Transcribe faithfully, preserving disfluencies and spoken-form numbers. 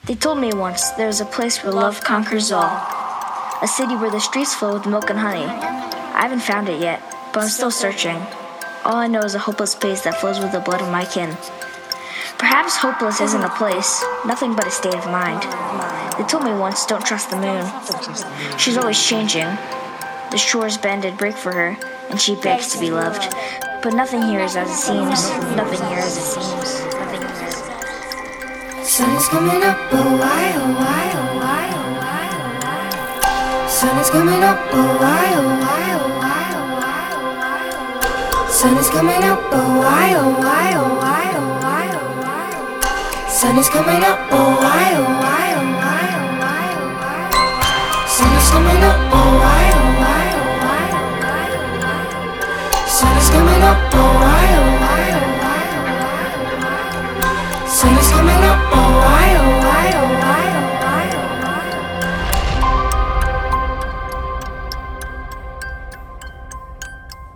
They told me once there was a place where love conquers all. A city where the streets flow with milk and honey. I haven't found it yet, but I'm still searching. All I know is a hopeless place that flows with the blood of my kin. Perhaps hopeless isn't a place, nothing but a state of mind. They told me once, don't trust the moon. She's always changing. The shores bend and break for her, and she begs to be loved. But nothing here is as it seems. Nothing here as it seems. Nothing here as it seems. Sun is coming up, oh why, oh why, oh why, oh why, oh why. Sun is coming up, oh why, oh why, oh why, oh why, oh why. Sun is coming up, oh why, oh why, oh why, oh why, oh why. Sun is coming up, oh why.